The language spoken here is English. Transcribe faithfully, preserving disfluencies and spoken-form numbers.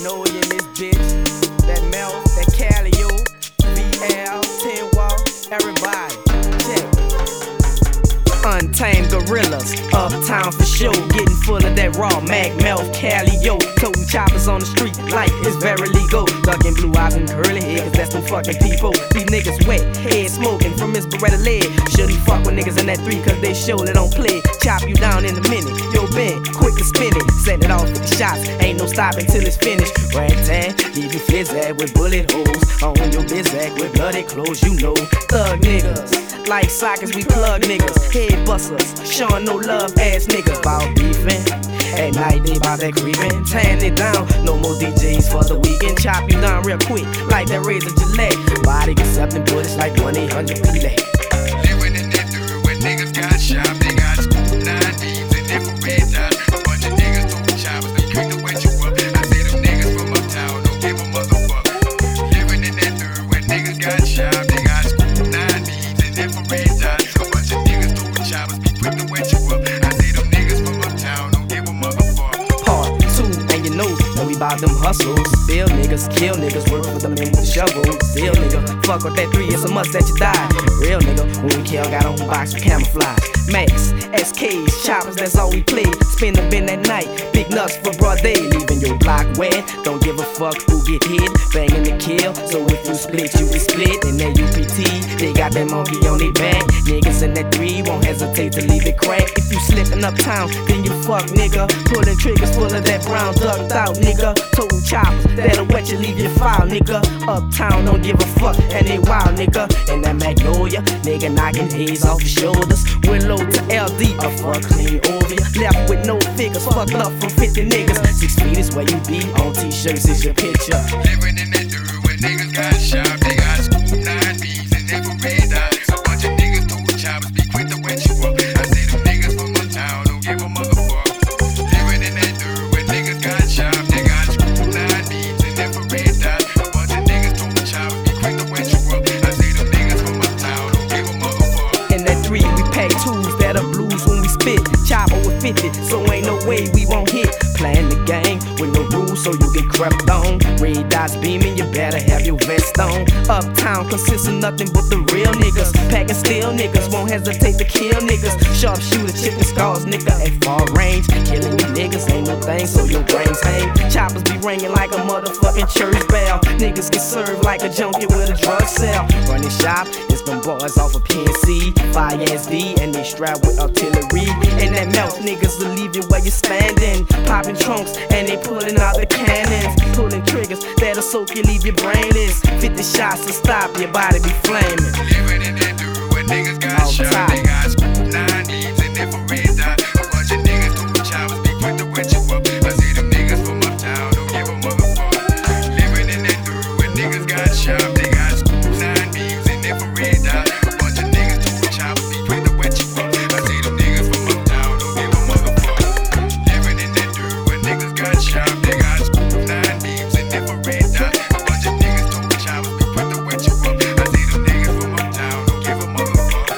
Magnolia in this bitch. That Mel, that Calio, V L, Ten Wall, everybody. Check. Untamed gorillas, uptown for sure. Getting full of that raw Mac, Melf, Calio. Toting choppers on the street like it's very legal. Ducking blue eyes and curly hair, cause that's them fucking people. These niggas wet, head smoking from his Beretta lead. Shouldn't fuck with niggas in that three, cause they surely don't play. Chop you down in a minute, yo Ben, quick to spin it. Setting it off with the shots, ain't no stopping till it's finished. Ragtag, leave you flizzag with bullet holes. On your bizac with bloody clothes, you know. Thug niggas, like sockets we plug niggas. Head busters, showing no love ass niggas. Bout beefing, at night they bout that creeping. Tearing it down, no more D Js for the weekend. Chop you down real quick, like that razor Gillette. Body accepting bullets like one eight hundred Gillette. Living in that dirt where niggas got shot, they got school nine beams and infrared dots. A bunch of niggas throwing choppers, they quick to wet you up. I say them niggas from uptown don't give a motherfucker. Living in that dirt where niggas got shot, they got school nine beams and infrared dots. A bunch of niggas throwing choppers, be quick to wet you up. I say them niggas from uptown don't give a motherfucker. Part two, and you know that we bout them hustles. Still niggas, kill niggas, work for them in with the shovel. Still nigga, fuck with that three, it's a must that you die. Real nigga, when we kill, got on box with camouflage. Max, S Ks, choppers, that's all we play. Spin the bin at night, big nuts for broad day. Leaving your block wet, don't give a fuck who get hit. Banging the kill, so if you split, you be split. In that U P T, they got that monkey on their back. Niggas in that three won't hesitate to leave it crack. If you slipping uptown, then you fuck nigga. Pulling triggers full of that brown ducked out nigga. Total choppers, that'll wet you, leave your file nigga. Uptown, don't give a fuck, and they wild nigga. And that Magnolia, nigga knocking heads off your shoulders. Willow to L D, a fuck clean over you. Left with no figures, fucked up from fifty niggas. Six feet is where you be, on t-shirts is your picture. Living in that dirt where niggas got shot, they got school nine beams and infrared dots. A bunch of niggas throwing choppers, be quick to wet you up. I say them niggas from uptown don't give a motherfucker. Living in that dirt where niggas got shot, they got school nine beams and infrared dots. A bunch of niggas throwing choppers, be quick to wet you up. I say them niggas from uptown don't give a motherfucker. In that three, we pack twos that are blues when we spit. Chopper with fifty, so ain't no way we won't hit. Playing the game with no rules, so you get crept on. Red dots beaming, you better have your vest on. Uptown consists of nothing but the real niggas. Packing steel niggas, won't hesitate to kill niggas. Sharpshooter, chipping scars, nigga at far range. Killing you niggas ain't no thing, so your brains hang. Choppers be ringing like a motherfucking church bell. Niggas get served like a junkie with a drug sale. Running shop, it's them boys off of P N C, Fire S D, and they strapped with artillery. And that melt niggas will leave you where you standing. Popping trunks, and they pulling out the cannons. Pulling triggers that'll soak you, leave your brainless. fifty shots to stop your body be flaming. Living in that dirt where niggas got shot, they got school nine beams and infrared dots. A bunch of niggas throwing choppers, be quick to wet you up. I see them niggas from uptown don't give a motherfucker. Living in that dirt where niggas got shot, they got school nine beams and infrared dots. A bunch of niggas throwing choppers, be quick to wet you up. I see them niggas from uptown don't give a motherfucker. Living in that dirt where niggas got shot, they got school nine beams and infrared dots. A bunch of niggas throwing choppers, be quick to wet you up. I see them niggas from uptown don't give a motherfucker.